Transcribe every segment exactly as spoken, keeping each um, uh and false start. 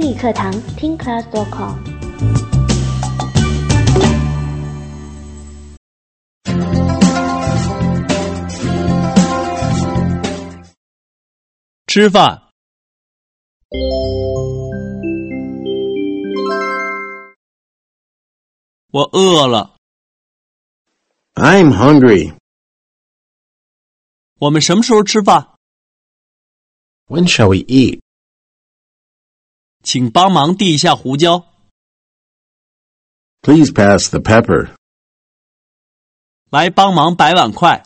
英语课堂听 class dot com。 吃饭。我饿了。 I'm hungry. 我们什么时候吃饭？ When shall we eat? 请帮忙递一下胡椒。 Please pass the pepper. 来帮忙摆碗筷。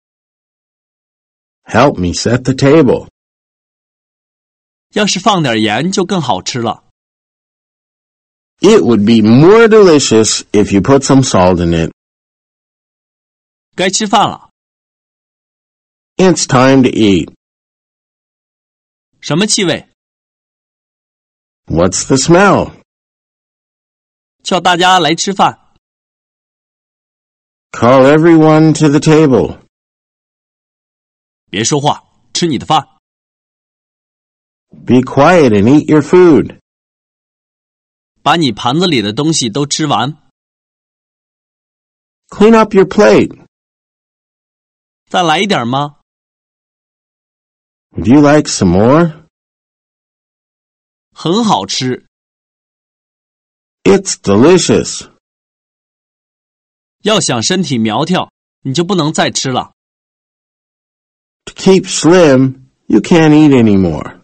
Help me set the table. 要是放点盐就更好吃了。 It would be more delicious if you put some salt in it. 该吃饭了。 It's time to eat. 什么气味？ What's the smell? 叫大家来吃饭。 Call everyone to the table. 别说话，吃你的饭。 Be quiet and eat your food. 把你盘子里的东西都吃完。 Clean up your plate. 再来一点吗？ Would you like some more? 很好吃。 It's delicious. 要想身体苗条，你就不能再吃了。 To keep slim, you can't eat anymore.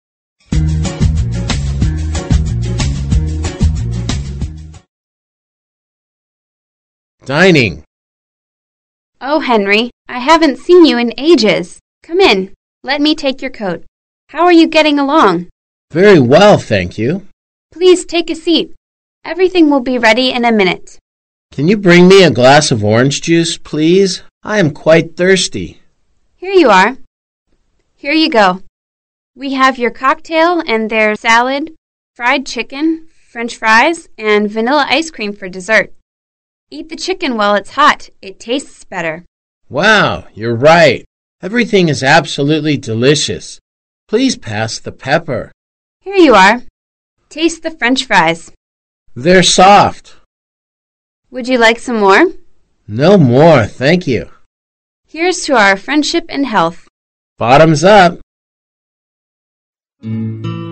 Dining. Oh, Henry, I haven't seen you in ages. Come in. Let me take your coat. How are you getting along? Very well, thank you. Please take a seat. Everything will be ready in a minute. Can you bring me a glass of orange juice, please? I am quite thirsty. Here you are. Here you go. We have your cocktail, and there's salad, fried chicken, French fries, and vanilla ice cream for dessert. Eat the chicken while it's hot. It tastes better. Wow, you're right. Everything is absolutely delicious. Please pass the pepper. Here you are. Taste the French fries. They're soft. Would you like some more? No more, thank you. Here's to our friendship and health. Bottoms up.